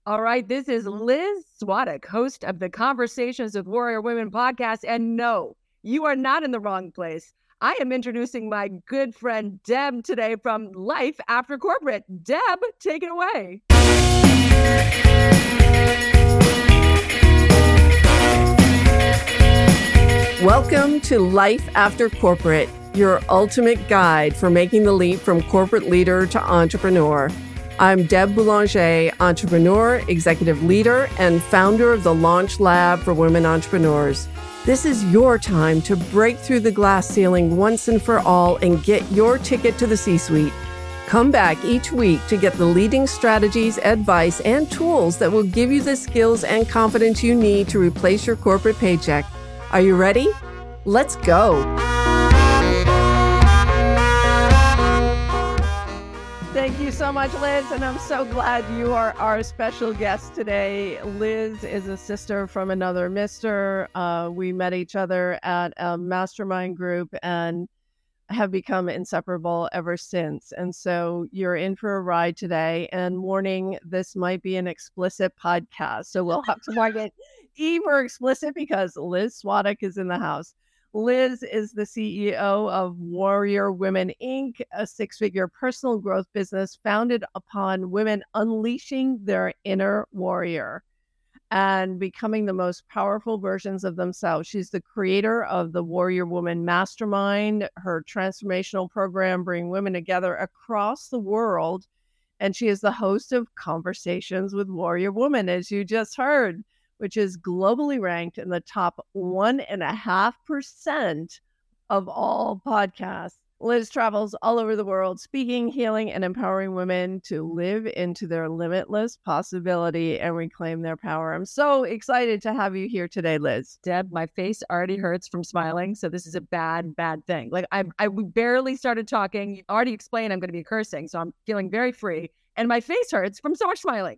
All right, this is Liz Swadek, host of the Conversations with Warrior Women podcast. And no, you are not in the wrong place. I am introducing my good friend Deb today from Life After Corporate. Deb, take it away. Welcome to Life After Corporate, your ultimate guide for making the leap from corporate leader to entrepreneur. I'm Deb Boulanger, entrepreneur, executive leader, and founder of the Launch Lab for Women Entrepreneurs. This is your time to break through the glass ceiling once and for all and get your ticket to the C-suite. Come back each week to get the leading strategies, advice, and tools that will give you the skills and confidence you need to replace your corporate paycheck. Are you ready? Let's go. Thank you so much, Liz, and I'm so glad you are our special guest today. Liz is a sister from another mister. We met each other at a mastermind group and have become inseparable ever since. And so you're in for a ride today. And warning, this might be an explicit podcast. So we'll have to mark it even explicit because Liz Swadek is in the house. Liz is the CEO of Warrior Women, Inc., a six-figure personal growth business founded upon women unleashing their inner warrior and becoming the most powerful versions of themselves. She's the creator of the Warrior Woman Mastermind, her transformational program, bringing women together across the world. And she is the host of Conversations with Warrior Women, as you just heard, which is globally ranked in the top 1.5% of all podcasts. Liz travels all over the world, speaking, healing, and empowering women to live into their limitless possibility and reclaim their power. I'm so excited to have you here today, Liz. Deb, my face already hurts from smiling, so this is a bad thing. Like we barely started talking. You already explained I'm going to be cursing, so I'm feeling very free. And my face hurts from so much smiling.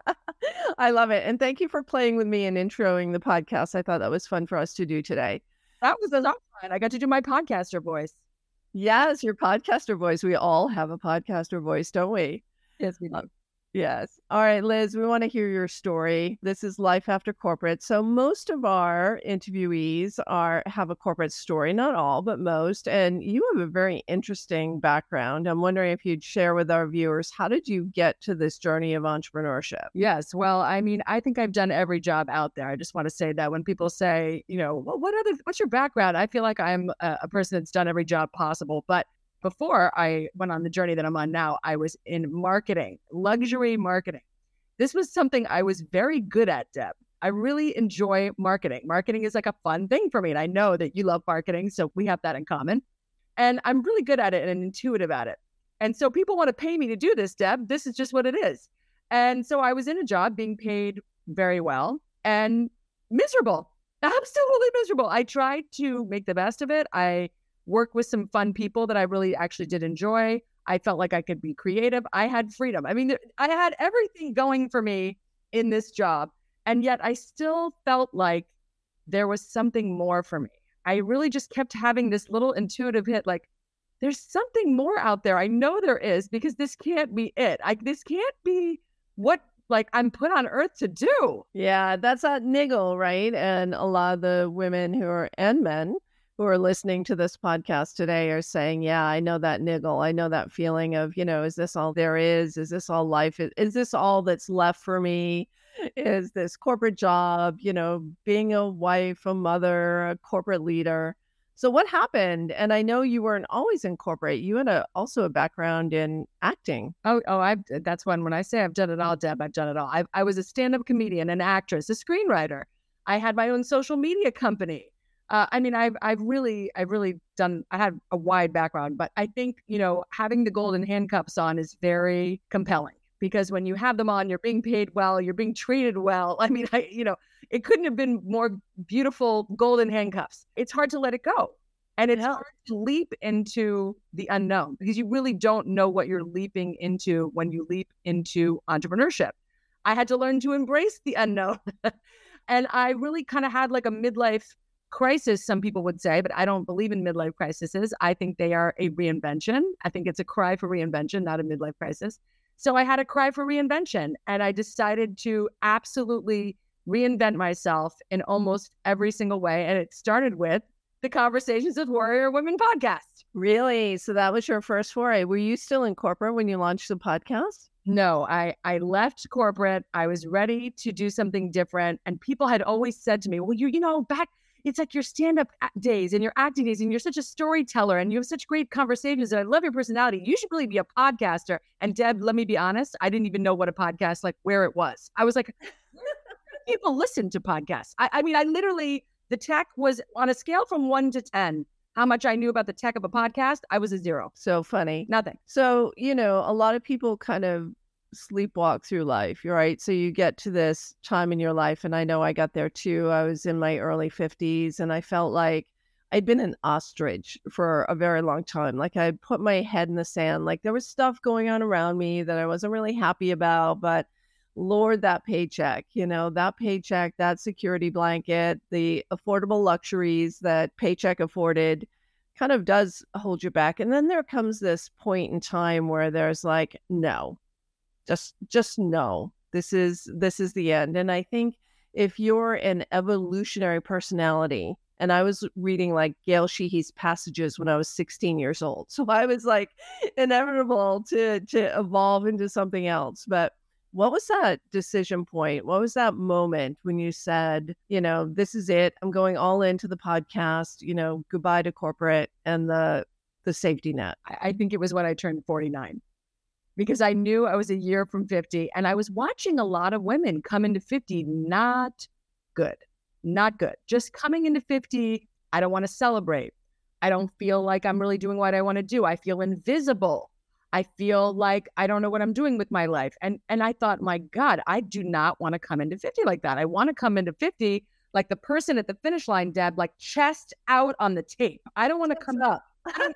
I love it. And thank you for playing with me and introing the podcast. I thought that was fun for us to do today. That was a lot of fun. I got to do my podcaster voice. Yes, your podcaster voice. We all have a podcaster voice, don't we? Yes, we do. Yes. All right, Liz, we want to hear your story. This is Life After Corporate. So most of our interviewees have a corporate story, not all, but most. And you have a very interesting background. I'm wondering if you'd share with our viewers, how did you get to this journey of entrepreneurship? Yes. Well, I mean, I think I've done every job out there. I just want to say that when people say, well, what's your background? I feel like I'm a person that's done every job possible. But before I went on the journey that I'm on now, I was in marketing, luxury marketing. This was something I was very good at, Deb. I really enjoy marketing. Marketing is like a fun thing for me. And I know that you love marketing, so we have that in common. And I'm really good at it and intuitive at it. And so people want to pay me to do this, Deb. This is just what it is. And so I was in a job being paid very well and miserable, absolutely miserable. I tried to make the best of it. I work with some fun people that I really actually did enjoy. I felt like I could be creative. I had freedom. I mean, I had everything going for me in this job. And yet I still felt like there was something more for me. I really just kept having this little intuitive hit, like, there's something more out there. I know there is, because this can't be it. This can't be what I'm put on earth to do. Yeah, that's that niggle, right? And a lot of the women and men who are listening to this podcast today are saying, yeah, I know that niggle. I know that feeling of, is this all there is? Is this all life? Is this all that's left for me? Is this corporate job, being a wife, a mother, a corporate leader? So what happened? And I know you weren't always in corporate. You had also a background in acting. That's when I say I've done it all, Deb, I've done it all. I was a stand-up comedian, an actress, a screenwriter. I had my own social media company. I've really done, I had a wide background, but I think, having the golden handcuffs on is very compelling, because when you have them on, you're being paid well, you're being treated well. I mean, it couldn't have been more beautiful golden handcuffs. It's hard to let it go. And it's hard to leap into the unknown, because you really don't know what you're leaping into when you leap into entrepreneurship. I had to learn to embrace the unknown. And I really kind of had like a midlife crisis, some people would say, but I don't believe in midlife crises. I think they are a reinvention. I think it's a cry for reinvention, not a midlife crisis. So I had a cry for reinvention, and I decided to absolutely reinvent myself in almost every single way. And it started with the Conversations with Warrior Women podcast. Really? So that was your first foray. Were you still in corporate when you launched the podcast? No, I left corporate. I was ready to do something different. And people had always said to me, well, back, it's like your stand-up days and your acting days, and you're such a storyteller and you have such great conversations. And I love your personality. You should really be a podcaster. And Deb, let me be honest, I didn't even know what a podcast, like where it was. I was like, people listen to podcasts. I mean, I literally, the tech was on a scale from 1 to 10. How much I knew about the tech of a podcast, I was a 0. So funny. Nothing. So, a lot of people kind of sleepwalk through life, right? So you get to this time in your life, and I know I got there too. I was in my early 50s, and I felt like I'd been an ostrich for a very long time. Like I'd put my head in the sand. Like there was stuff going on around me that I wasn't really happy about, but Lord, that paycheck, that security blanket, the affordable luxuries that paycheck afforded kind of does hold you back. And then there comes this point in time where there's like, no, just no, this is the end. And I think if you're an evolutionary personality, and I was reading like Gail Sheehy's Passages when I was 16 years old. So I was like inevitable to evolve into something else. But what was that decision point? What was that moment when you said, this is it. I'm going all into the podcast, goodbye to corporate and the safety net? I think it was when I turned 49, because I knew I was a year from 50, and I was watching a lot of women come into 50. Not good. Just coming into 50, I don't want to celebrate. I don't feel like I'm really doing what I want to do. I feel invisible. I feel like I don't know what I'm doing with my life. And I thought, my God, I do not want to come into 50 like that. I want to come into 50 like the person at the finish line, Deb, like chest out on the tape. I don't want to come up.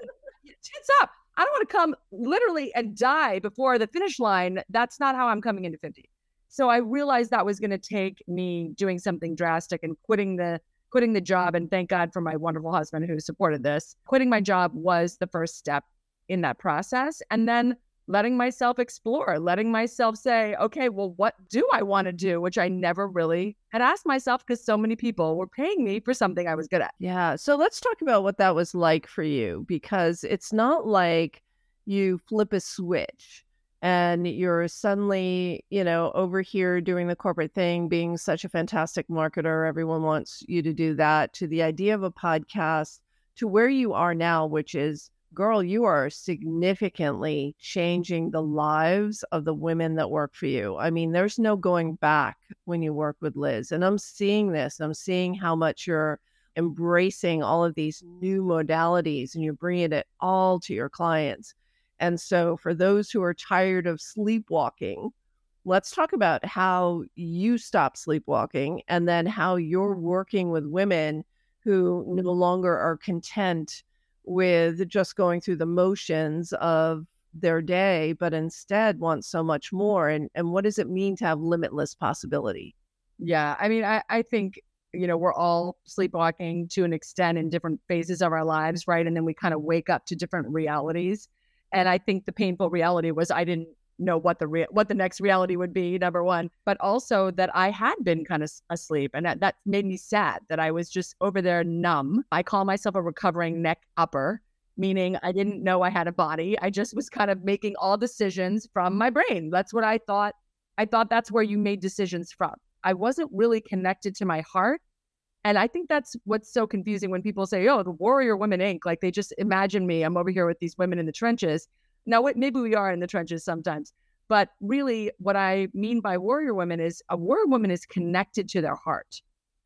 Tits up. I don't want to come literally and die before the finish line. That's not how I'm coming into 50. So I realized that was going to take me doing something drastic and quitting the job. And thank God for my wonderful husband who supported this. Quitting my job was the first step in that process. And then letting myself explore, letting myself say, okay, well, what do I want to do? Which I never really had asked myself, because so many people were paying me for something I was good at. Yeah. So let's talk about what that was like for you, because it's not like you flip a switch and you're suddenly, over here doing the corporate thing, being such a fantastic marketer. Everyone wants you to do that, to the idea of a podcast, to where you are now, which is, girl, you are significantly changing the lives of the women that work for you. I mean, there's no going back when you work with Liz. And I'm seeing this. I'm seeing how much you're embracing all of these new modalities and you're bringing it all to your clients. And so for those who are tired of sleepwalking, let's talk about how you stop sleepwalking, and then how you're working with women who no longer are content with just going through the motions of their day, but instead want so much more. And what does it mean to have limitless possibility? Yeah. I mean, I think, we're all sleepwalking to an extent in different phases of our lives, right? And then we kind of wake up to different realities. And I think the painful reality was I didn't know what the next reality would be, number one, but also that I had been kind of asleep, and that made me sad that I was just over there numb. I call myself a recovering neck upper, meaning I didn't know I had a body. I just was kind of making all decisions from my brain. That's what I thought. I thought that's where you made decisions from. I wasn't really connected to my heart. And I think that's what's so confusing when people say, oh, the Warrior Women Inc. Like they just imagine me. I'm over here with these women in the trenches. Now, maybe we are in the trenches sometimes, but really what I mean by warrior women is a warrior woman is connected to their heart.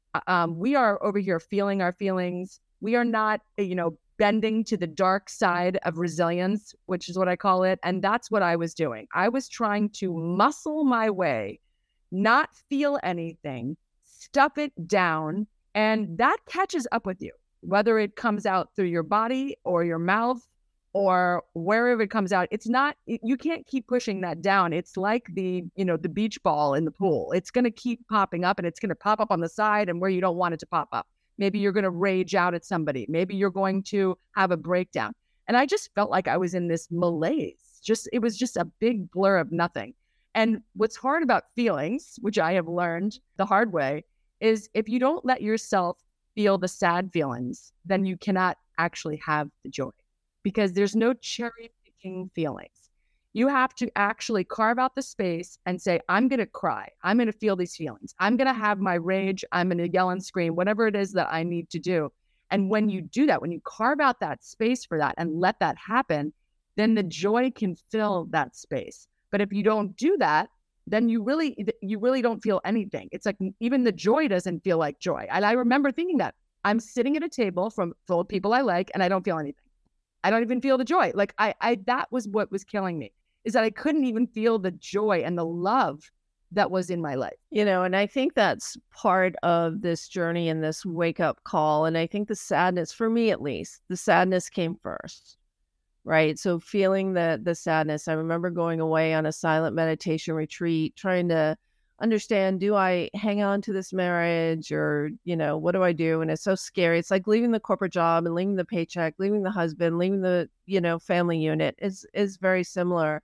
We are over here feeling our feelings. We are not, bending to the dark side of resilience, which is what I call it. And that's what I was doing. I was trying to muscle my way, not feel anything, stuff it down, and that catches up with you, whether it comes out through your body or your mouth or wherever it comes out. It's not, you can't keep pushing that down. It's like the beach ball in the pool. It's going to keep popping up, and it's going to pop up on the side and where you don't want it to pop up. Maybe you're going to rage out at somebody. Maybe you're going to have a breakdown. And I just felt like I was in this malaise. it was just a big blur of nothing. And what's hard about feelings, which I have learned the hard way, is if you don't let yourself feel the sad feelings, then you cannot actually have the joy, because there's no cherry picking feelings. You have to actually carve out the space and say, I'm going to cry. I'm going to feel these feelings. I'm going to have my rage. I'm going to yell and scream, whatever it is that I need to do. And when you do that, when you carve out that space for that and let that happen, then the joy can fill that space. But if you don't do that, then you really don't feel anything. It's like even the joy doesn't feel like joy. And I remember thinking that I'm sitting at a table full of people I like, and I don't feel anything. I don't even feel the joy. Like that was what was killing me, is that I couldn't even feel the joy and the love that was in my life. And I think that's part of this journey and this wake up call. And I think the sadness, for me at least, the sadness came first, right? So feeling the sadness, I remember going away on a silent meditation retreat, trying to understand, do I hang on to this marriage, or, what do I do? And it's so scary. It's like leaving the corporate job and leaving the paycheck, leaving the husband, leaving the, family unit is very similar.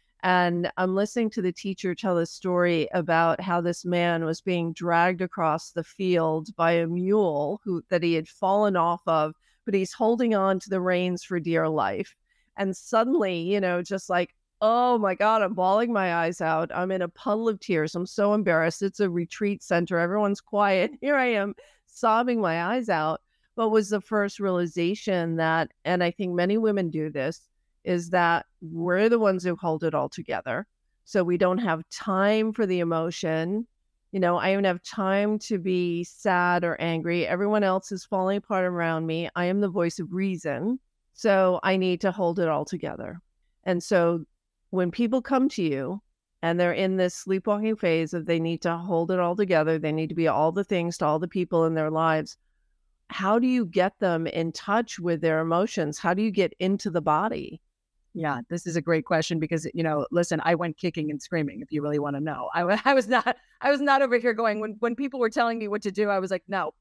And I'm listening to the teacher tell a story about how this man was being dragged across the field by a mule that he had fallen off of, but he's holding on to the reins for dear life. And suddenly, just like, oh my God, I'm bawling my eyes out. I'm in a puddle of tears. I'm so embarrassed. It's a retreat center. Everyone's quiet. Here I am sobbing my eyes out. But was the first realization that, and I think many women do this, is that we're the ones who hold it all together. So we don't have time for the emotion. I don't have time to be sad or angry. Everyone else is falling apart around me. I am the voice of reason. So I need to hold it all together. And so when people come to you and they're in this sleepwalking phase of they need to hold it all together, they need to be all the things to all the people in their lives, how do you get them in touch with their emotions? How do you get into the body? Yeah, this is a great question because, listen, I went kicking and screaming, if you really want to know. I was not over here going, when people were telling me what to do, I was like, no,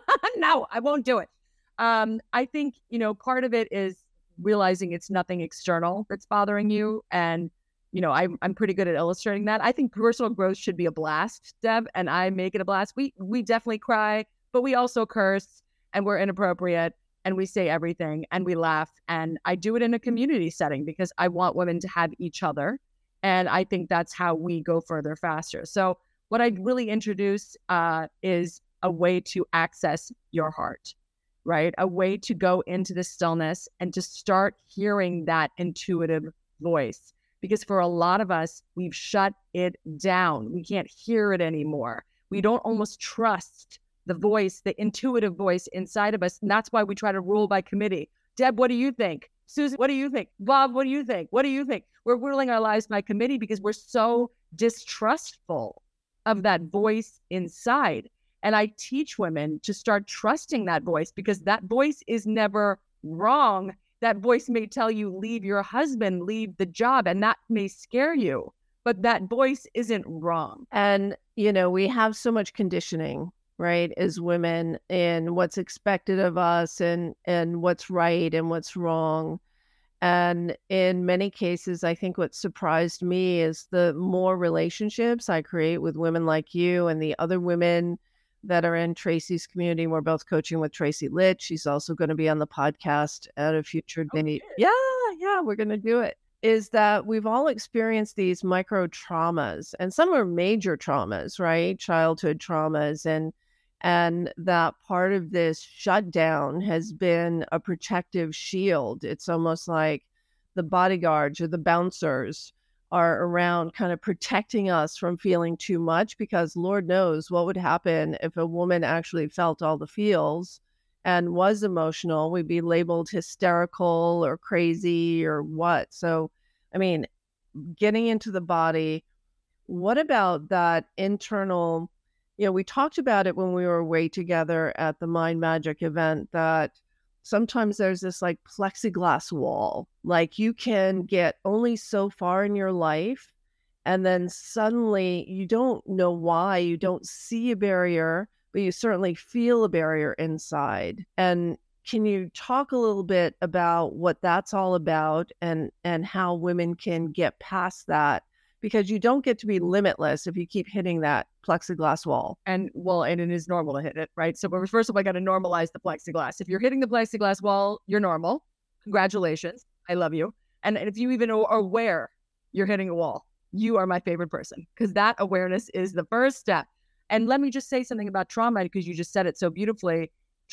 no, I won't do it. I think, part of it is realizing it's nothing external that's bothering you. And, I'm pretty good at illustrating that. I think personal growth should be a blast, Deb, and I make it a blast. We definitely cry, but we also curse and we're inappropriate. And we say everything and we laugh. And I do it in a community setting because I want women to have each other. And I think that's how we go further faster. So what I'd really introduce is a way to access your heart, right? A way to go into the stillness and to start hearing that intuitive voice. Because for a lot of us, we've shut it down. We can't hear it anymore. We don't almost trust the voice, the intuitive voice inside of us. And that's why we try to rule by committee. Deb, what do you think? Susan, what do you think? Bob, what do you think? What do you think? We're ruling our lives by committee because we're so distrustful of that voice inside. And I teach women to start trusting that voice because that voice is never wrong. That voice may tell you, leave your husband, leave the job, and that may scare you, but that voice isn't wrong. And, we have so much conditioning, right, as women, in what's expected of us and what's right and what's wrong. And in many cases, I think what surprised me is the more relationships I create with women like you and the other women that are in Tracy's community. We're both coaching with Tracy Litt. She's also going to be on the podcast at a future date. Yeah, we're going to do it. Is that we've all experienced these micro traumas, and some are major traumas, right? Childhood traumas. And that part of this shutdown has been a protective shield. It's almost like the bodyguards or the bouncers are around kind of protecting us from feeling too much, because Lord knows what would happen if a woman actually felt all the feels and was emotional. We'd be labeled hysterical or crazy or what. So, getting into the body, what about that internal? We talked about it when we were away together at the Mind Magic event, that sometimes there's this like plexiglass wall, like you can get only so far in your life. And then suddenly you don't know why, you don't see a barrier, but you certainly feel a barrier inside. And can you talk a little bit about what that's all about and how women can get past that? Because you don't get to be limitless if you keep hitting that plexiglass wall. And it is normal to hit it, right? So first of all, I got to normalize the plexiglass. If you're hitting the plexiglass wall, you're normal. Congratulations. I love you. And if you even are aware you're hitting a wall, you are my favorite person, because that awareness is the first step. And let me just say something about trauma, because you just said it so beautifully.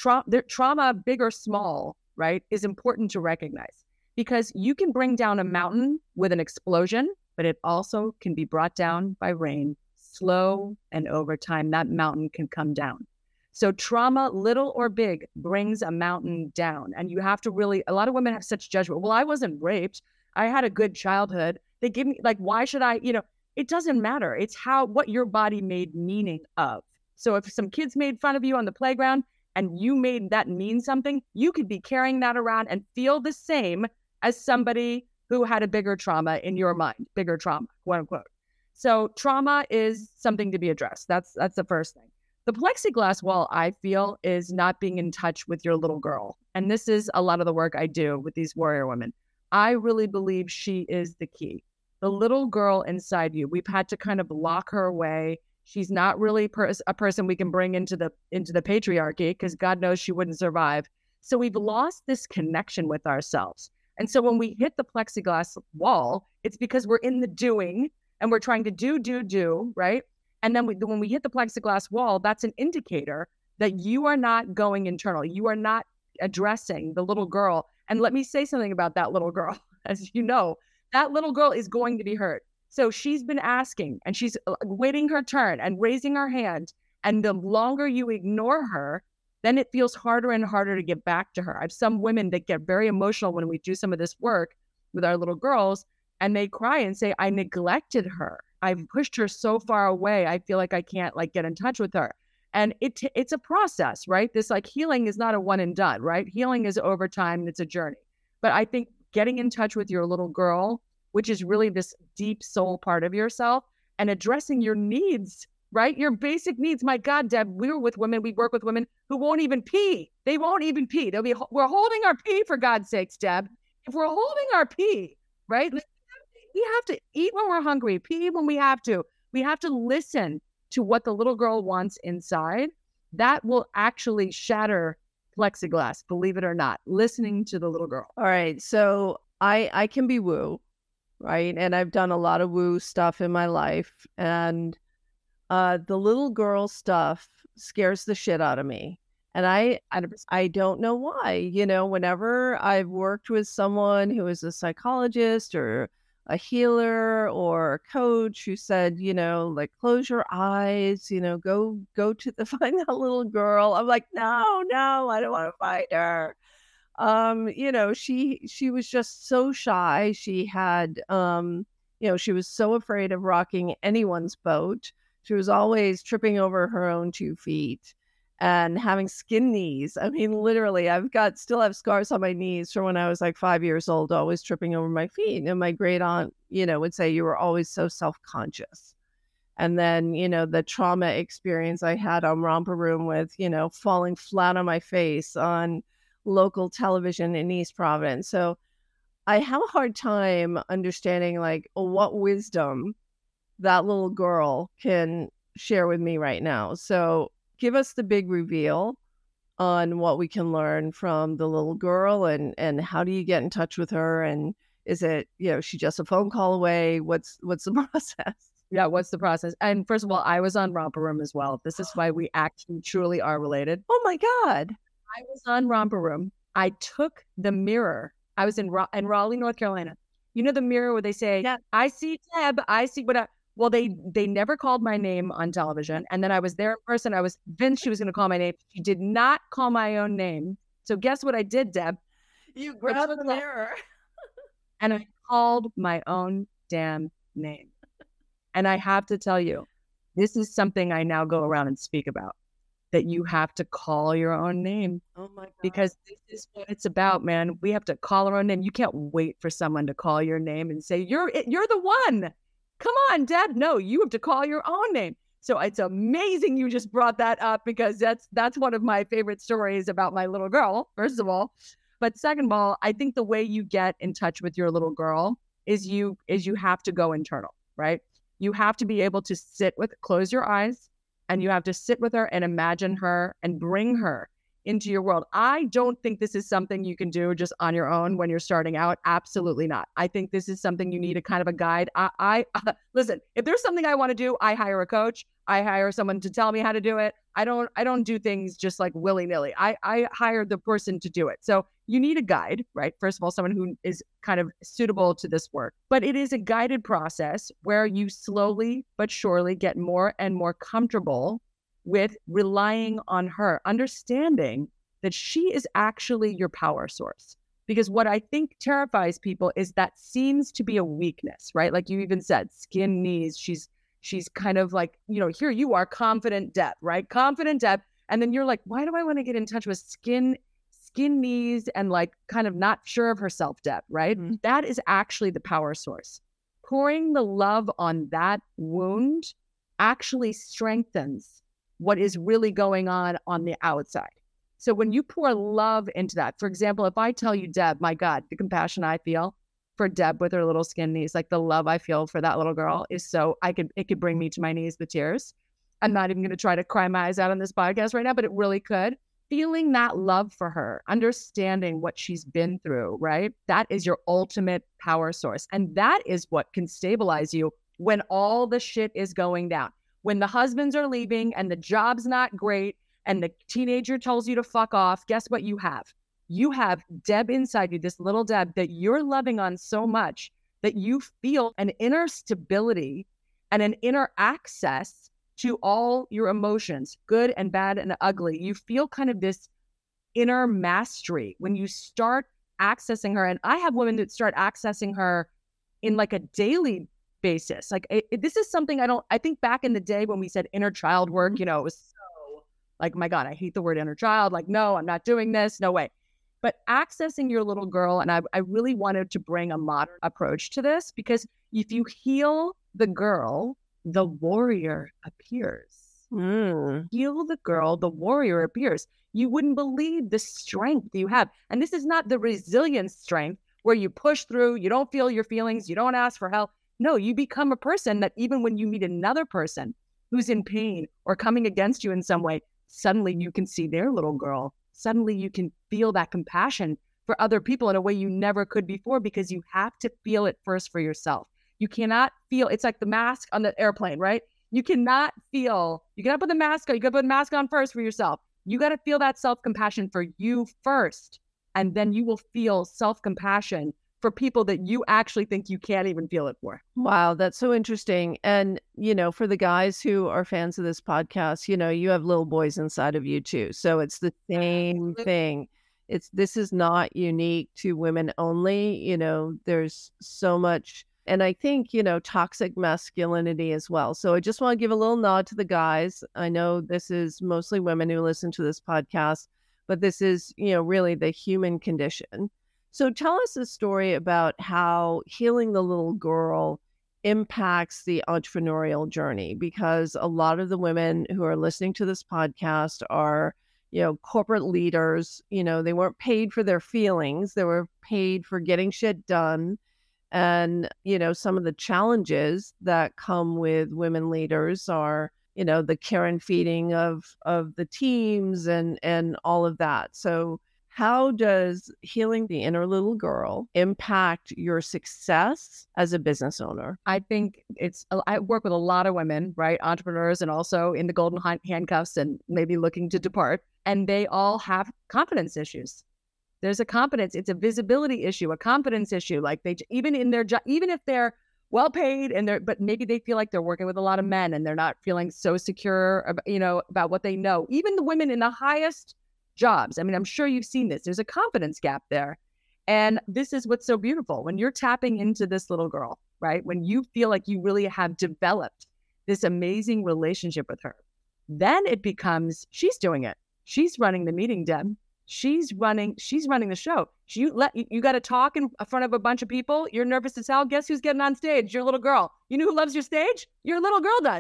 Trauma, big or small, right, is important to recognize, because you can bring down a mountain with an explosion, but it also can be brought down by rain. Slow and over time, that mountain can come down. So trauma, little or big, brings a mountain down. And you have to really, a lot of women have such judgment. Well, I wasn't raped. I had a good childhood. They give me, like, why should I, it doesn't matter. It's what your body made meaning of. So if some kids made fun of you on the playground and you made that mean something, you could be carrying that around and feel the same as somebody who had a bigger trauma in your mind, bigger trauma, quote unquote. So trauma is something to be addressed. That's the first thing. The plexiglass wall, I feel, is not being in touch with your little girl. And this is a lot of the work I do with these warrior women. I really believe she is the key. The little girl inside you, we've had to kind of lock her away. She's not really a person we can bring into the patriarchy, because God knows she wouldn't survive. So we've lost this connection with ourselves. And so when we hit the plexiglass wall, it's because we're in the doing and we're trying to do, right? And then when we hit the plexiglass wall, that's an indicator that you are not going internal. You are not addressing the little girl. And let me say something about that little girl. As you know, that little girl is going to be hurt. So she's been asking, and she's waiting her turn and raising her hand. And the longer you ignore her, then it feels harder and harder to get back to her. I have some women that get very emotional when we do some of this work with our little girls, and they cry and say, I neglected her. I've pushed her so far away. I feel like I can't get in touch with her. And it's a process, right? This healing is not a one and done, right? Healing is over time. It's a journey. But I think getting in touch with your little girl, which is really this deep soul part of yourself, and addressing your needs, right? Your basic needs. My God, Deb, we work with women who won't even pee. They won't even pee. We're holding our pee, for God's sakes, Deb. If we're holding our pee, right? We have to eat when we're hungry, pee when we have to. We have to listen to what the little girl wants inside. That will actually shatter plexiglass, believe it or not, listening to the little girl. All right. So I can be woo, right? And I've done a lot of woo stuff in my life. And the little girl stuff scares the shit out of me. And I don't know why. Whenever I've worked with someone who is a psychologist or a healer or a coach who said, close your eyes, go to find that little girl. I'm like, no, I don't want to find her. She was just so shy. She had, she was so afraid of rocking anyone's boat. She was always tripping over her own 2 feet and having skin knees. I mean, literally, still have scars on my knees from when I was 5 years old, always tripping over my feet. And my great aunt, would say, you were always so self-conscious. And then, the trauma experience I had on Romper Room with, falling flat on my face on local television in East Providence. So I have a hard time understanding what wisdom that little girl can share with me right now. So give us the big reveal on what we can learn from the little girl, and how do you get in touch with her? And is it, she just a phone call away? What's the process? Yeah, what's the process? And first of all, I was on Romper Room as well. This is why we actually truly are related. Oh my God. I was on Romper Room. I took the mirror. I was in Raleigh, North Carolina. The mirror where they say, yeah, I see Deb, I see what well, they never called my name on television. And then I was there in person. I was convinced she was going to call my name. She did not call my own name. So guess what I did, Deb? You grabbed the mirror. And I called my own damn name. And I have to tell you, this is something I now go around and speak about, that you have to call your own name. Oh my God. Because this is what it's about, man. We have to call our own name. You can't wait for someone to call your name and say, you're the one. Come on, Deb. No, you have to call your own name. So it's amazing you just brought that up, because that's one of my favorite stories about my little girl, first of all. But second of all, I think the way you get in touch with your little girl is you have to go internal, right? You have to be able to close your eyes, and you have to sit with her and imagine her and bring her into your world. I don't think this is something you can do just on your own when you're starting out. Absolutely not. I think this is something you need a kind of a guide. Listen, if there's something I want to do, I hire a coach. I hire someone to tell me how to do it. I don't do things just like willy-nilly. I hire the person to do it. So you need a guide, right? First of all, someone who is kind of suitable to this work. But it is a guided process where you slowly but surely get more and more comfortable with relying on her, understanding that she is actually your power source. Because what I think terrifies people is that seems to be a weakness, right? Like you even said, skin knees. She's kind of like, here you are, confident Deb, right? Confident Deb. And then you're like, why do I want to get in touch with skin knees and like kind of not sure of herself Deb, right? Mm-hmm. That is actually the power source. Pouring the love on that wound actually strengthens what is really going on the outside. So when you pour love into that, for example, if I tell you, Deb, my God, the compassion I feel for Deb with her little skin knees, like the love I feel for that little girl is so, it could bring me to my knees with tears. I'm not even going to try to cry my eyes out on this podcast right now, but it really could. Feeling that love for her, understanding what she's been through, right? That is your ultimate power source. And that is what can stabilize you when all the shit is going down. When the husbands are leaving and the job's not great and the teenager tells you to fuck off, guess what you have? You have Deb inside you, this little Deb that you're loving on so much that you feel an inner stability and an inner access to all your emotions, good and bad and ugly. You feel kind of this inner mastery when you start accessing her. And I have women that start accessing her in like a daily basis. Like this is something I think back in the day when we said inner child work, it was so like, my God, I hate the word inner child. Like, no, I'm not doing this. No way. But accessing your little girl, and I really wanted to bring a modern approach to this, because if you heal the girl, the warrior appears. Heal the girl, the warrior appears. You wouldn't believe the strength you have. And this is not the resilience strength where you push through, you don't feel your feelings, you don't ask for help. No, you become a person that even when you meet another person who's in pain or coming against you in some way, suddenly you can see their little girl. Suddenly you can feel that compassion for other people in a way you never could before, because you have to feel it first for yourself. You cannot feel, it's like the mask on the airplane, right? You cannot put the mask on, you got to put the mask on first for yourself. You got to feel that self-compassion for you first. And then you will feel self-compassion for people that you actually think you can't even feel it for. This that's so interesting. And, for the guys who are fans of this podcast, you have little boys inside of you too. So it's the same thing. This is not unique to women only. There's so much. And I think, toxic masculinity as well. So I just want to give a little nod to the guys. I know this is mostly women who listen to this podcast, but this is, really the human condition. So tell us a story about how healing the little girl impacts the entrepreneurial journey, because a lot of the women who are listening to this podcast are, corporate leaders. They weren't paid for their feelings. They were paid for getting shit done. And, some of the challenges that come with women leaders are, the care and feeding of the teams and all of that. So how does healing the inner little girl impact your success as a business owner? I think I work with a lot of women, right? Entrepreneurs, and also in the golden handcuffs and maybe looking to depart. And they all have confidence issues. There's a confidence, it's a visibility issue, a confidence issue. Like even in their job, even if they're well paid but maybe they feel like they're working with a lot of men and they're not feeling so secure, about what they know. Even the women in the highest jobs. I mean, I'm sure you've seen this. There's a confidence gap there. And this is what's so beautiful. When you're tapping into this little girl, right? When you feel like you really have developed this amazing relationship with her, then it becomes, she's doing it. She's running the meeting, Deb. She's running the show. You got to talk in front of a bunch of people. You're nervous as hell. Guess who's getting on stage? Your little girl. You know who loves your stage? Your little girl does.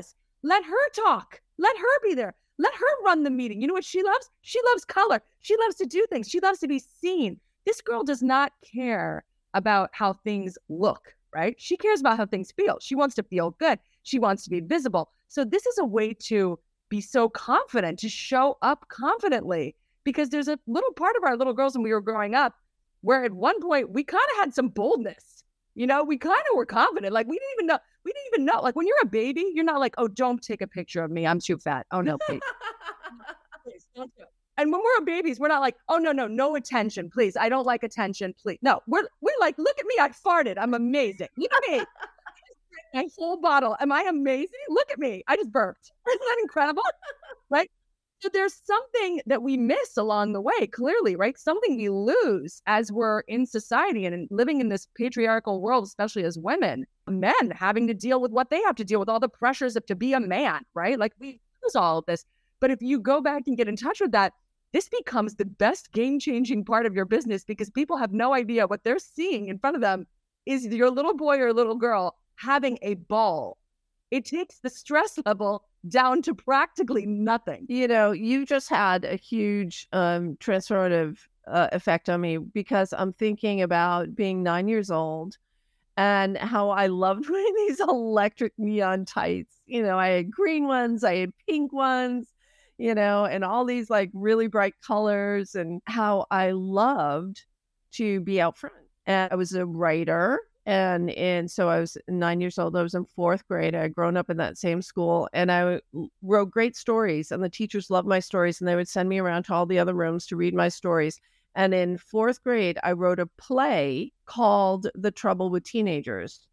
Let her talk. Let her be there. Let her run the meeting. You know what she loves? She loves color. She loves to do things. She loves to be seen. This girl does not care about how things look, right? She cares about how things feel. She wants to feel good. She wants to be visible. So this is a way to be so confident, to show up confidently, because there's a little part of our little girls when we were growing up where at one point we kind of had some boldness. You know, we kind of were confident. Like we didn't even know. Like when you're a baby, you're not like, oh, don't take a picture of me. I'm too fat. Oh no, please. Please don't do it. And when we're babies, we're not like, oh no attention, please. I don't like attention, please. No, we're like, look at me, I farted. I'm amazing. Look at me. My whole bottle. Am I amazing? Look at me. I just burped. Isn't that incredible? Right? So there's something that we miss along the way, clearly, right? Something we lose as we're in society and living in this patriarchal world, especially as women, men having to deal with what they have to deal with, all the pressures of to be a man, right? Like we lose all of this. But if you go back and get in touch with that, this becomes the best game-changing part of your business, because people have no idea what they're seeing in front of them is your little boy or little girl having a ball. It takes the stress level down to practically nothing. You know, you just had a huge transformative effect on me, because I'm thinking about being 9 years old and how I loved wearing these electric neon tights. You know, I had green ones, I had pink ones, you know, and all these like really bright colors, and how I loved to be out front. And I was a writer. And so I was 9 years old. I was in fourth grade. I had grown up in that same school, and I wrote great stories, and the teachers loved my stories, and they would send me around to all the other rooms to read my stories. And in fourth grade, I wrote a play called The Trouble with Teenagers,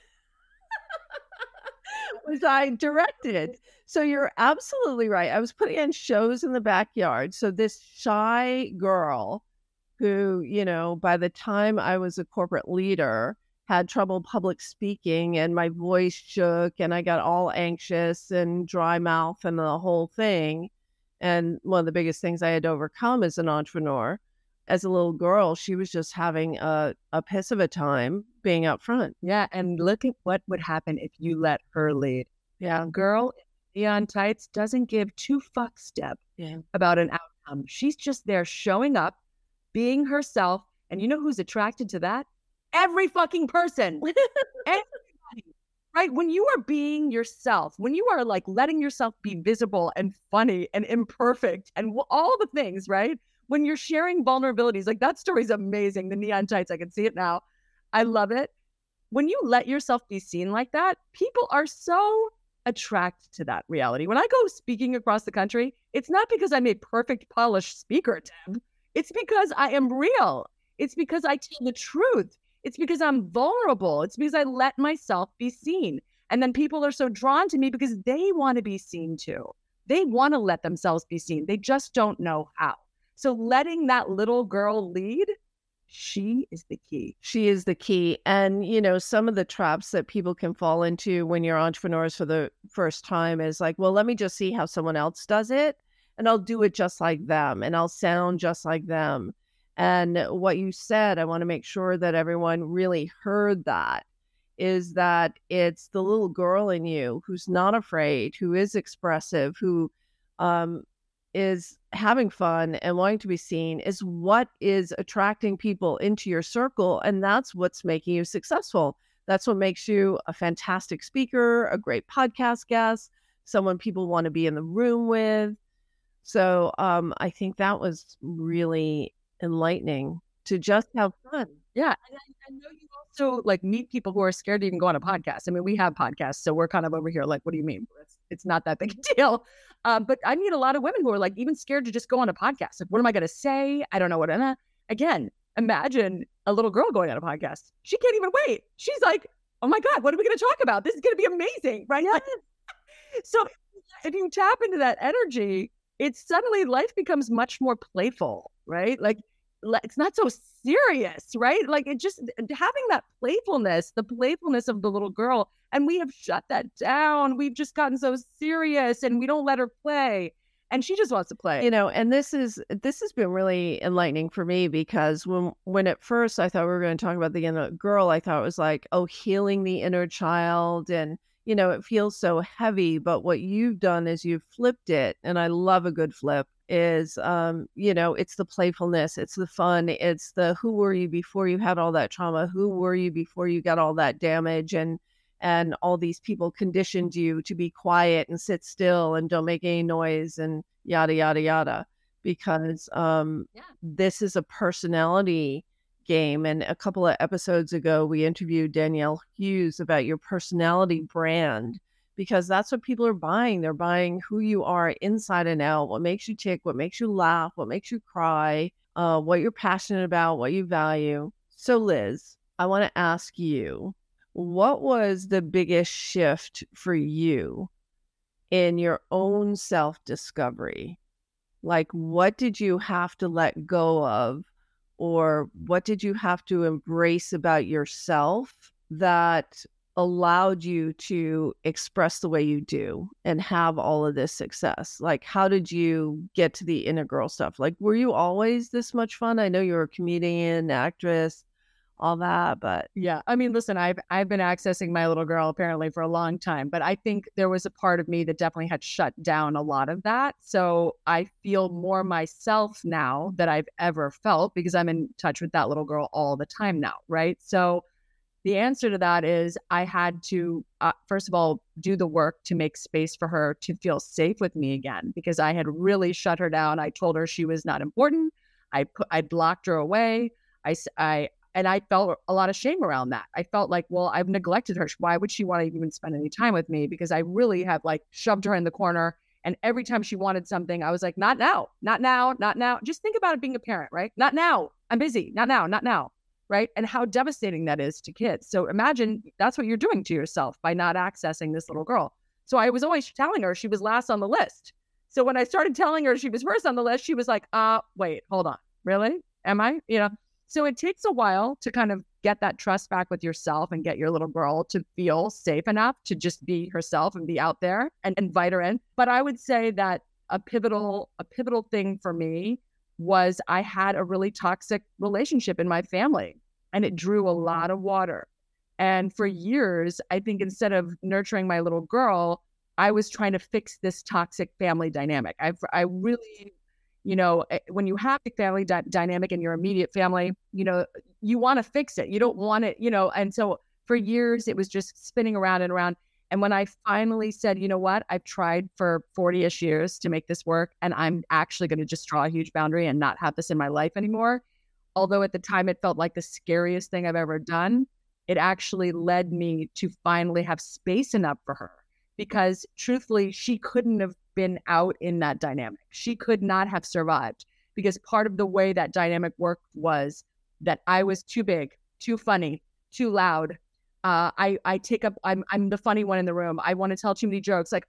which I directed. So you're absolutely right. I was putting on shows in the backyard. So this shy girl who, you know, by the time I was a corporate leader, had trouble public speaking, and my voice shook, and I got all anxious and dry mouth and the whole thing. And one of the biggest things I had to overcome as an entrepreneur, as a little girl, she was just having a piss of a time being out front. Yeah. And look at what would happen if you let her lead. Yeah. Girl in neon tights doesn't give two fucks, Deb, about an outcome. She's just there showing up, being herself. And you know who's attracted to that? Every fucking person. Everybody. Right? When you are being yourself, when you are like letting yourself be visible and funny and imperfect and all the things, right? When you're sharing vulnerabilities, like that story's amazing. The neon tights, I can see it now. I love it. When you let yourself be seen like that, people are so attracted to that reality. When I go speaking across the country, it's not because I'm a perfect, polished speaker, Deb. It's because I am real. It's because I tell the truth. It's because I'm vulnerable. It's because I let myself be seen. And then people are so drawn to me because they want to be seen too. They want to let themselves be seen. They just don't know how. So letting that little girl lead, she is the key. She is the key. And, you know, some of the traps that people can fall into when you're entrepreneurs for the first time is like, well, let me just see how someone else does it, and I'll do it just like them, and I'll sound just like them. And what you said, I want to make sure that everyone really heard that, is that it's the little girl in you who's not afraid, who is expressive, who is having fun and wanting to be seen, is what is attracting people into your circle. And that's what's making you successful. That's what makes you a fantastic speaker, a great podcast guest, someone people want to be in the room with. So I think that was really enlightening to just have fun. Yeah. And I know you also like meet people who are scared to even go on a podcast. I mean, we have podcasts, so we're kind of over here like, what do you mean? It's not that big a deal. But I meet a lot of women who are like even scared to just go on a podcast. Like, what am I going to say? I don't know what. Again, imagine a little girl going on a podcast. She can't even wait. She's like, oh my God, what are we going to talk about? This is going to be amazing, right? Yes. So if you tap into that energy, it's suddenly life becomes much more playful, right? Like it's not so serious, right? Like it just having that playfulness, the playfulness of the little girl. And we have shut that down. We've just gotten so serious and we don't let her play. And she just wants to play. You know, and this has been really enlightening for me, because when at first I thought we were going to talk about the inner girl, I thought it was like, oh, healing the inner child and, it feels so heavy. But what you've done is you've flipped it. And I love a good flip is, it's the playfulness, it's the fun, it's the who were you before you had all that trauma? Who were you before you got all that damage? And all these people conditioned you to be quiet and sit still and don't make any noise and yada, yada, yada. Because this is a personality game. And a couple of episodes ago, we interviewed Danielle Hughes about your personality brand, because that's what people are buying. They're buying who you are inside and out, what makes you tick, what makes you laugh, what makes you cry, what you're passionate about, what you value. So Liz, I want to ask you, what was the biggest shift for you in your own self-discovery? Like, what did you have to let go of, or what did you have to embrace about yourself that allowed you to express the way you do and have all of this success? Like, how did you get to the inner girl stuff? Like, were you always this much fun? I know you're a comedian, actress, all that, but yeah, I mean, listen, I've been accessing my little girl apparently for a long time, but I think there was a part of me that definitely had shut down a lot of that. So I feel more myself now that I've ever felt, because I'm in touch with that little girl all the time now, right? So the answer to that is I had to, first of all, do the work to make space for her to feel safe with me again, because I had really shut her down. I told her she was not important. I blocked her away. And I felt a lot of shame around that. I felt like, well, I've neglected her. Why would she want to even spend any time with me? Because I really have like shoved her in the corner. And every time she wanted something, I was like, not now, not now, not now. Just think about it being a parent, right? Not now. I'm busy. Not now, not now. Right. And how devastating that is to kids. So imagine that's what you're doing to yourself by not accessing this little girl. So I was always telling her she was last on the list. So when I started telling her she was first on the list, she was like, wait, hold on. Really? Am I? So it takes a while to kind of get that trust back with yourself and get your little girl to feel safe enough to just be herself and be out there and invite her in. But I would say that a pivotal thing for me was I had a really toxic relationship in my family, and it drew a lot of water. And for years, I think instead of nurturing my little girl, I was trying to fix this toxic family dynamic. I really, when you have a family dynamic in your immediate family, you want to fix it. You don't want it, and so for years it was just spinning around and around. And when I finally said, you know what, I've tried for 40-ish years to make this work, and I'm actually going to just draw a huge boundary and not have this in my life anymore. Although at the time it felt like the scariest thing I've ever done, it actually led me to finally have space enough for her, because truthfully, she couldn't have been out in that dynamic. She could not have survived, because part of the way that dynamic worked was that I was too big, too funny, too loud. I'm the funny one in the room. I want to tell too many jokes. Like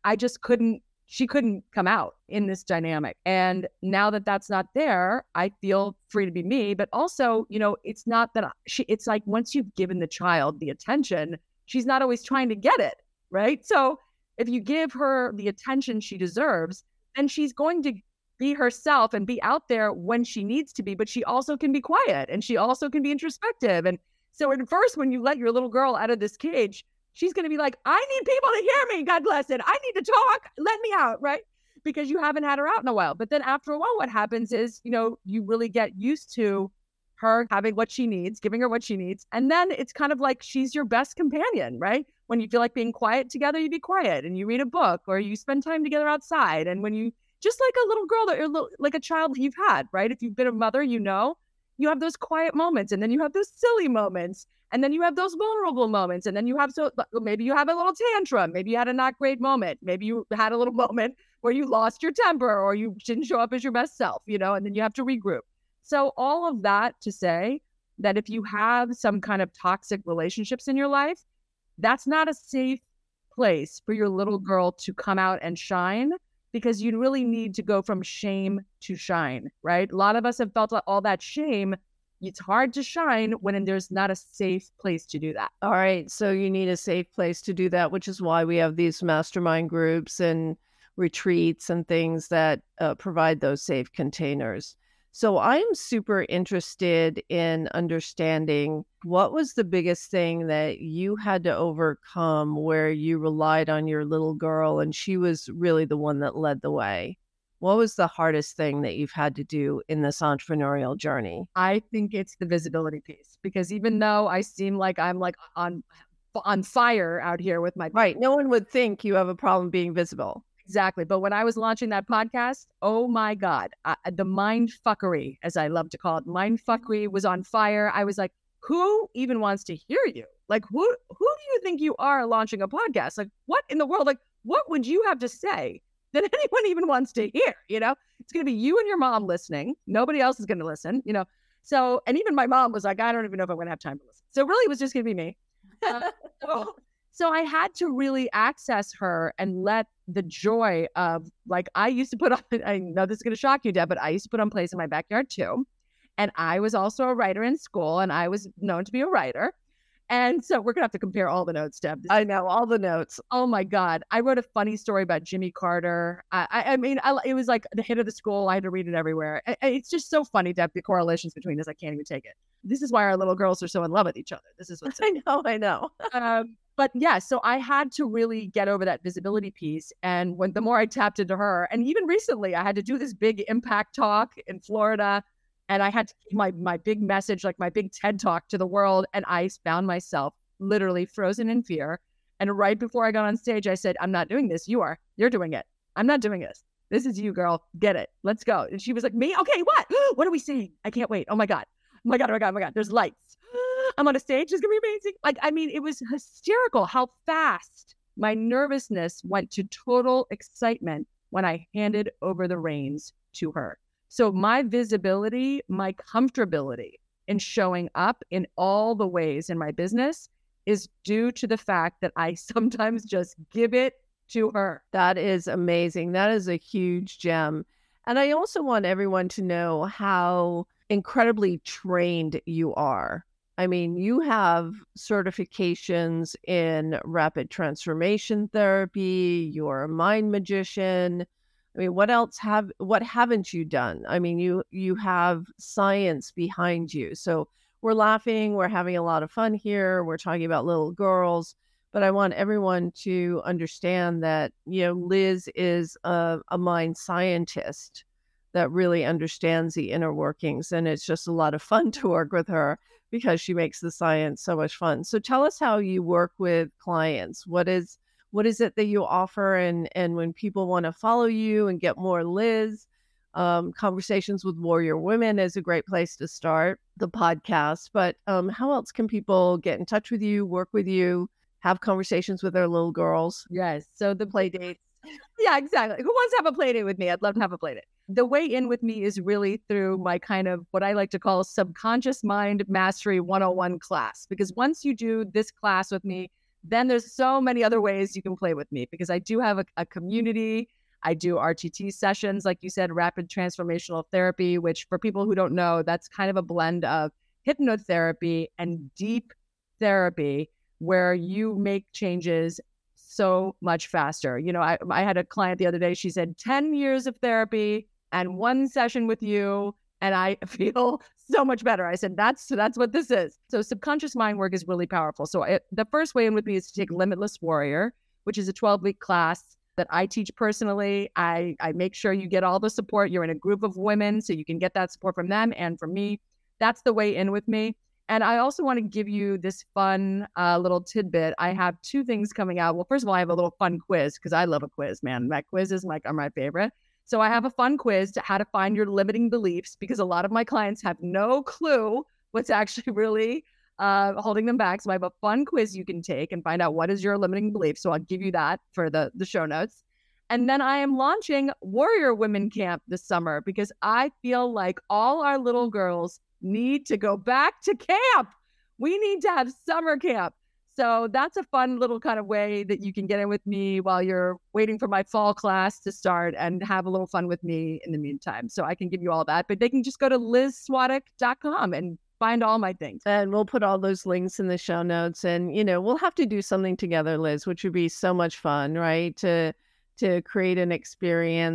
she couldn't come out in this dynamic. And now that that's not there, I feel free to be me. But also, it's not that it's like once you've given the child the attention, she's not always trying to get it, right? So if you give her the attention she deserves, then she's going to be herself and be out there when she needs to be, but she also can be quiet and she also can be introspective. And so at first, when you let your little girl out of this cage, she's going to be like, I need people to hear me. God bless it. I need to talk. Let me out, right? Because you haven't had her out in a while. But then after a while, what happens is, you really get used to her having what she needs, giving her what she needs. And then it's kind of like she's your best companion, right? When you feel like being quiet together, you be quiet and you read a book or you spend time together outside. And when you, just like a little girl, like a child that you've had, right? If you've been a mother, you have those quiet moments, and then you have those silly moments, and then you have those vulnerable moments. And then maybe you have a little tantrum. Maybe you had a not great moment. Maybe you had a little moment where you lost your temper or you didn't show up as your best self, and then you have to regroup. So all of that to say that if you have some kind of toxic relationships in your life, that's not a safe place for your little girl to come out and shine, because you really need to go from shame to shine, right? A lot of us have felt all that shame. It's hard to shine when there's not a safe place to do that. All right. So you need a safe place to do that, which is why we have these mastermind groups and retreats and things that provide those safe containers. So I'm super interested in understanding what was the biggest thing that you had to overcome where you relied on your little girl and she was really the one that led the way. What was the hardest thing that you've had to do in this entrepreneurial journey? I think it's the visibility piece, because even though I seem like I'm like on fire out here with my Right. No one would think you have a problem being visible. exactly. But when I was launching that podcast, oh my God, the mind fuckery, as I love to call it, mind fuckery was on fire. I was like, who even wants to hear you? Like, who do you think you are launching a podcast? Like, what in the world? Like, what would you have to say that anyone even wants to hear? You know, it's going to be you and your mom listening. Nobody else is going to listen, you know? So, and even my mom was like, I don't even know if I'm going to have time to listen. So really it was just going to be me. So, so I had to really access her and let the joy of, like, I used to put on, I know this is going to shock you, Deb, but I used to put on plays in my backyard too. And I was also a writer in school, and I was known to be a writer. And so we're going to have to compare all the notes, Deb. I know all the notes. Oh my God. I wrote a funny story about Jimmy Carter. I mean, it was like the hit of the school. I had to read it everywhere. It's just so funny, Deb, the correlations between this. I can't even take it. This is why our little girls are so in love with each other. This is what's I know. But yeah, so I had to really get over that visibility piece. And the more I tapped into her, and even recently I had to do this big impact talk in Florida, and I had to give my big message, like my big TED talk to the world. And I found myself literally frozen in fear. And right before I got on stage, I said, I'm not doing this. You're doing it. I'm not doing this. This is you, girl. Get it. Let's go. And she was like, me? Okay, what? What are we saying? I can't wait. Oh my God. Oh my God. Oh my God. Oh my God. There's lights. I'm on a stage. It's going to be amazing. Like, I mean, it was hysterical how fast my nervousness went to total excitement when I handed over the reins to her. So my visibility, my comfortability in showing up in all the ways in my business is due to the fact that I sometimes just give it to her. That is amazing. That is a huge gem. And I also want everyone to know how incredibly trained you are. I mean, you have certifications in rapid transformation therapy, you're a mind magician. I mean, what haven't you done? I mean, you have science behind you. So we're laughing, we're having a lot of fun here. We're talking about little girls, but I want everyone to understand that, Liz is a mind scientist that really understands the inner workings. And it's just a lot of fun to work with her because she makes the science so much fun. So tell us how you work with clients. What is it that you offer? And when people want to follow you and get more Liz, Conversations with Warrior Women is a great place to start the podcast. But how else can people get in touch with you, work with you, have conversations with their little girls? Yes. So the play dates. Yeah, exactly. Who wants to have a play date with me? I'd love to have a play date. The way in with me is really through my kind of what I like to call subconscious mind mastery 101 class. Because once you do this class with me, then there's so many other ways you can play with me, because I do have a community. I do RTT sessions, like you said, rapid transformational therapy, which for people who don't know, that's kind of a blend of hypnotherapy and deep therapy where you make changes so much faster. I had a client the other day, she said 10 years of therapy and one session with you, and I feel so much better. I said, that's what this is. So subconscious mind work is really powerful. So the first way in with me is to take Limitless Warrior, which is a 12-week class that I teach personally. I make sure you get all the support. You're in a group of women, so you can get that support from them and from me. That's the way in with me. And I also want to give you this fun little tidbit. I have two things coming out. Well, first of all, I have a little fun quiz, because I love a quiz, man. My quizzes are my favorite. So I have a fun quiz to how to find your limiting beliefs, because a lot of my clients have no clue what's actually really holding them back. So I have a fun quiz you can take and find out what is your limiting belief. So I'll give you that for the show notes. And then I am launching Warrior Women Camp this summer, because I feel like all our little girls need to go back to camp. We need to have summer camp. So that's a fun little kind of way that you can get in with me while you're waiting for my fall class to start and have a little fun with me in the meantime. So I can give you all that, but they can just go to lizswatek.com and find all my things. And we'll put all those links in the show notes. And, we'll have to do something together, Liz, which would be so much fun, right? To create an experience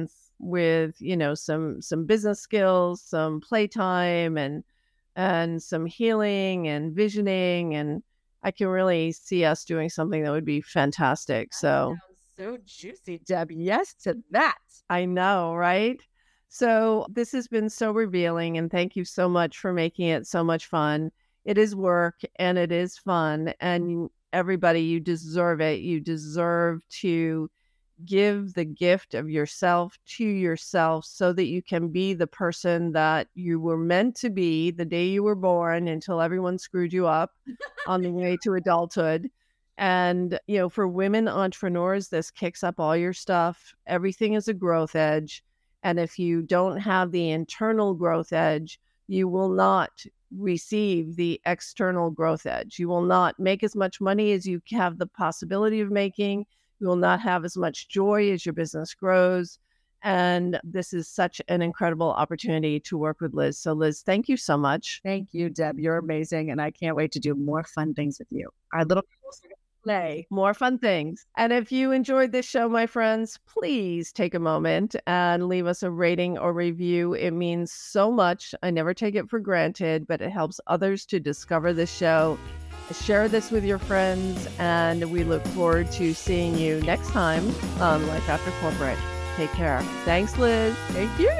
with, some business skills, some playtime, and some healing and visioning. And I can really see us doing something that would be fantastic. So so juicy, Deb. Yes to that. I know, right? So this has been so revealing, and thank you so much for making it so much fun. It is work and it is fun, and everybody, you deserve it. You deserve to give the gift of yourself to yourself so that you can be the person that you were meant to be the day you were born, until everyone screwed you up on the way to adulthood. And, for women entrepreneurs, this kicks up all your stuff. Everything is a growth edge. And if you don't have the internal growth edge, you will not receive the external growth edge. You will not make as much money as you have the possibility of making. You will not have as much joy as your business grows. And this is such an incredible opportunity to work with Liz. So Liz, thank you so much. Thank you, Deb. You're amazing. And I can't wait to do more fun things with you. Our little girls are going to play more fun things. And if you enjoyed this show, my friends, please take a moment and leave us a rating or review. It means so much. I never take it for granted, but it helps others to discover this show. Share this with your friends, and we look forward to seeing you next time on Life After Corporate. Take care. Thanks, Liz. Thank you.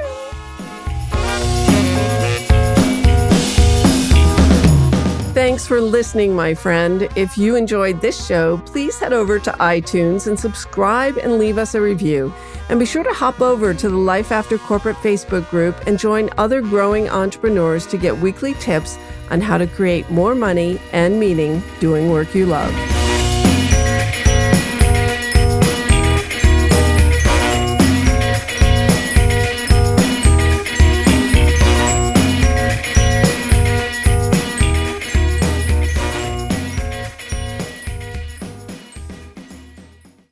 Thanks for listening, my friend. If you enjoyed this show, please head over to iTunes and subscribe and leave us a review. And be sure to hop over to the Life After Corporate Facebook group and join other growing entrepreneurs to get weekly tips on how to create more money and meaning doing work you love.